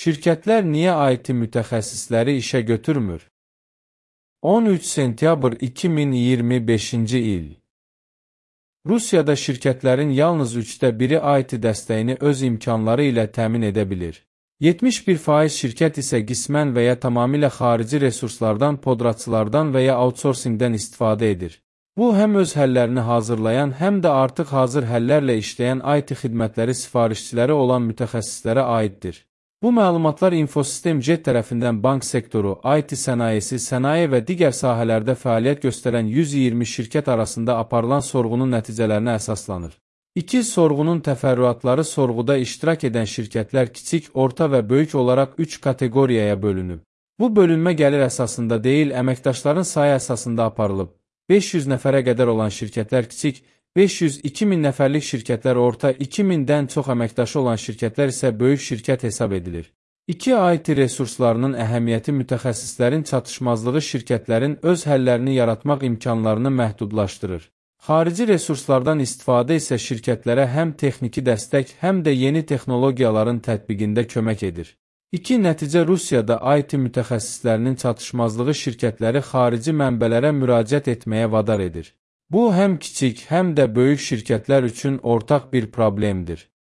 Şirkətlər niyə IT mütəxəssisləri işə götürmür? 13 sentyabr 2025-ci il. Rusiyada şirkətlərin yalnız 1/3-ü IT dəstəyini öz imkanları ilə təmin edə bilir. 71% şirkət isə qismən və ya tamamilə xarici resurslardan, podratçılardan və ya outsourcingdən istifadə edir. Bu, həm öz həllərini hazırlayan, həm də artıq hazır həllərlə işləyən IT xidmətləri sifarişçiləri olan mütəxəssislərə aiddir. Bu məlumatlar Infosystem Jet tərəfindən bank sektoru, IT sənayesi, sənaye və digər sahələrdə fəaliyyət göstərən 120 şirkət arasında aparılan sorğunun nəticələrinə əsaslanır. İki sorğunun təfərrüatları sorğuda iştirak edən şirkətlər kiçik, orta və böyük olaraq 3 kateqoriyaya bölünüb. Bu bölünmə gəlir əsasında deyil, əməkdaşların sayı əsasında aparılıb. 500 nəfərə qədər olan şirkətlər kiçik, 500-2000 nəfərlik şirkətlər orta, 2000-dən çox əməkdaşı olan şirkətlər isə böyük şirkət hesab edilir. İki IT resurslarının əhəmiyyəti mütəxəssislərin çatışmazlığı şirkətlərin öz həllərini yaratmaq imkanlarını məhdudlaşdırır. Xarici resurslardan istifadə isə şirkətlərə həm texniki dəstək, həm də yeni texnologiyaların tətbiqində kömək edir. İki nəticə Rusiyada IT mütəxəssislərinin çatışmazlığı şirkətləri xarici mənbələrə müraciət etməyə vadar edir. Bu, həm kiçik, həm də böyük şirkətlər üçün ortaq bir problemdir.